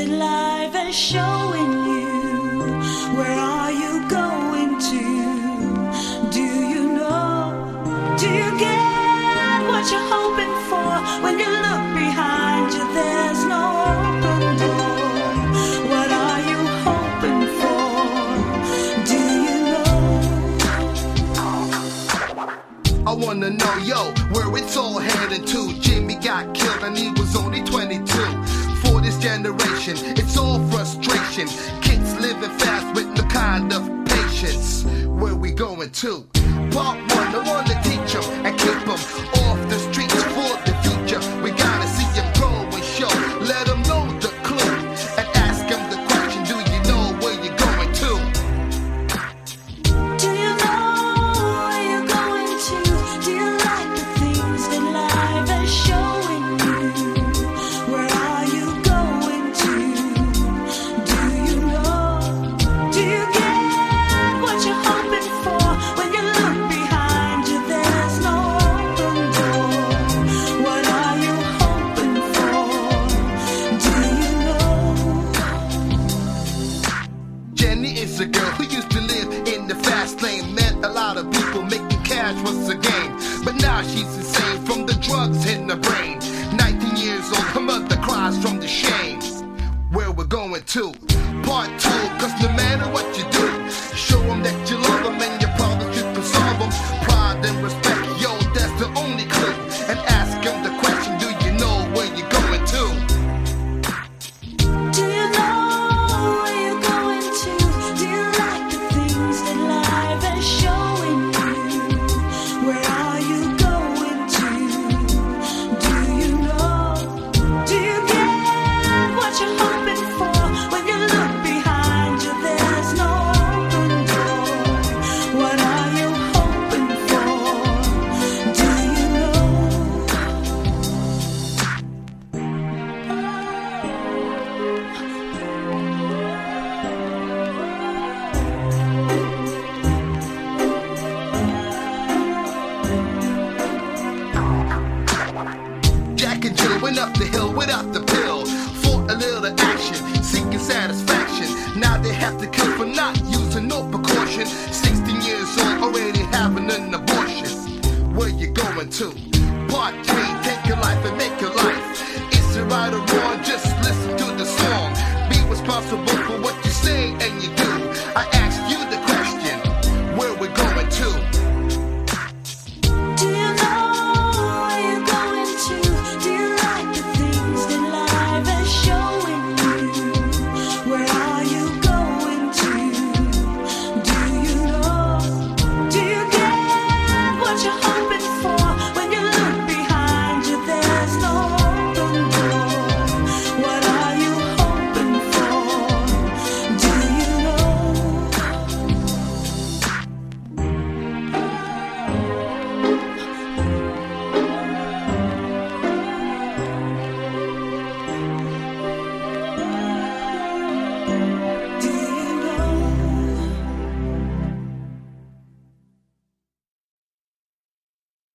that life is showing you. Where are you going to? Do you know? Do you get what you're hoping for? When you look behind you, there's no open door. What are you hoping for? Do you know? I wanna know, yo, where it's all heading to. Jimmy got killed and he was only 22. For this generation, it's all frustration. Kids living fast with no kind of patience. Where we going to? Part one, I wanna teach them and keep them off the streets for the future. We gotta see them grow and show. Let them know the clue and ask them the question, do you know where you're going to? Do you know where you're going to? Do you like the things that life is showing you? Where are you going to? Do you know? Do you get what you're hoping for? When you look behind you, there's no open door. What are you hoping for? Do you know? Jenny is a girl who used to live in the fast lane. Met a lot of people, making cash was a game. But now she's insane from the drugs in her brain. 19 years old, her mother cries from the shame. Where we're going to? Part two, cause no matter what you do, show them that you love them and your problems you can solve them. Pride and respect, yo, that's the only clue. And ask them the question, do you know where you're going to? Do you know where you're going to? Do you like the things that life is showing you? Where are you going to? Do you know? Do you get what you're hoping for? When you look behind you, there's no open door. What are you hoping for? Do you know? Jack and Jill went up the hill without the pill. Fought a little action, seeking satisfaction. Now they have to kill for not using no precaution. 16 years old, already having an abortion. Where you going to? Part 3, take your life and make your life. Is it right or wrong? Just listen to the song. Be responsible for what you say and you do.